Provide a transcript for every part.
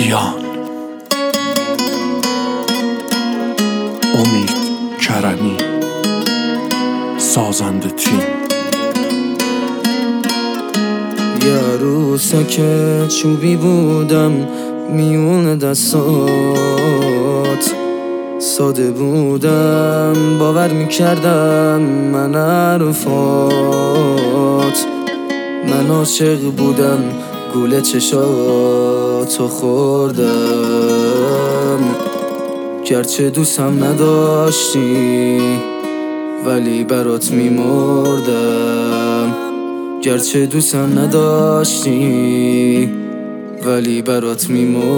کیان، امید کرمی، سازنده تیم. یه عروسک چوبی بودم میون دستات، ساده بودم باور میکردم من حرفات. من عاشق بودم گول چشاتو خوردم، گرچه دوستم نداشتی ولی برات میمردم. گرچه دوستم نداشتی ولی برات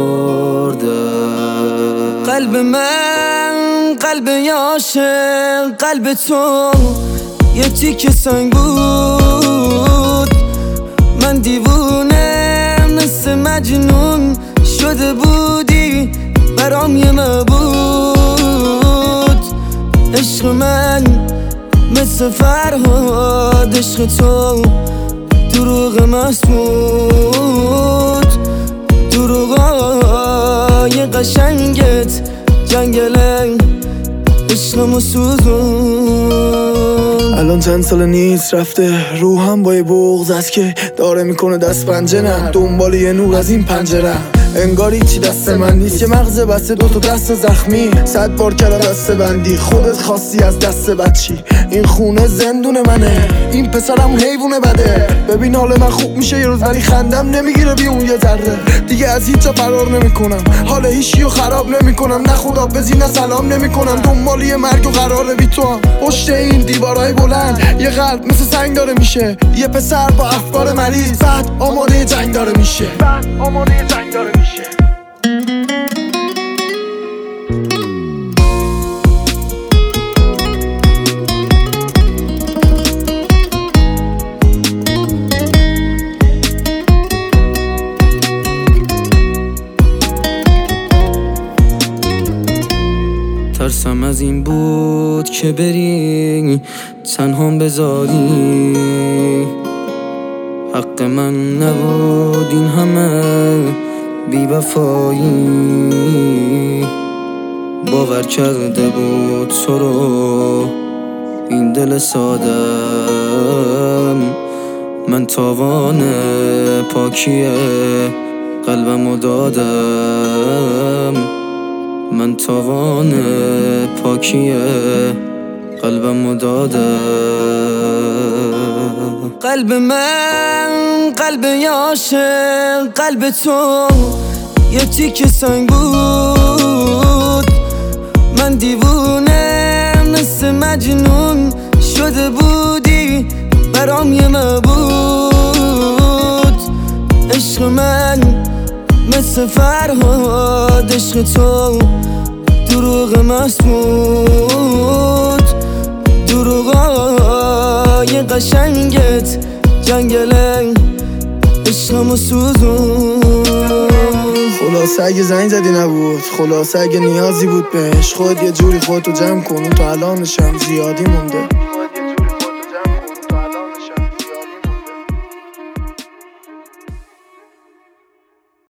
میمردم. قلب من قلب عاشق، قلب تو یه تیکه سنگ بود. من دیوونه مثل مجنون شده بودی برام یه معبود. عشق من مثل فرهاد، عشق تو دروغ مسمود. دروغای قشنگت جنگله عشقمو سوزون. الان چند سال نیست رفته، روحم با یه بغض است که داره میکنه دست پنجه. نه دنبال یه نور از این پنجره، انگاری چی دست من نیست. یه مغز بسته دوتا دست زخمی، 100 بار کردم دست بندی. خودت خواستی از دست بچی، این خونه زندون منه، این پسرم حیوونه بده. ببین حال من خوب میشه یه روز ولی خندم نمیگیره بی اون یه ذره. دیگه از هیچ جا فرار نمیکنم، حال هیچیو خراب نمیکنم. نه خدا بزی نه سلام نمیکنم، دنبال یه مرگ و قراره بی تو هم. پشت این دیوارای بلند یه قلب مثل سنگ داره میشه. یه پسر با افکار مریض بعد آماده جنگ داره میشه. ترسم از این بود که بری تنهام بذاری، حق من نبود این همه بی‌وفایی. باور کرده بود تو رو این دل سادم، من تاوان پاکی قلبمو دادم. من تاوان پاکی قلبمو دادم. قلب من قلب عاشق، قلب تو یه تیکه سنگ بود. من دیوونه مثل مجنون شده بودی برام یه معبود. عشق من مثل فرهاد، عشق تو دروغ مسمود. دروغای قشنگت جنگله عشقمو سوزون. خلاصه اگه زنگ زدی نبود، خلاصه اگه نیازی بود بهش، خود یه جوری خودتو جمع کن. تا الانشم زیادی مونده.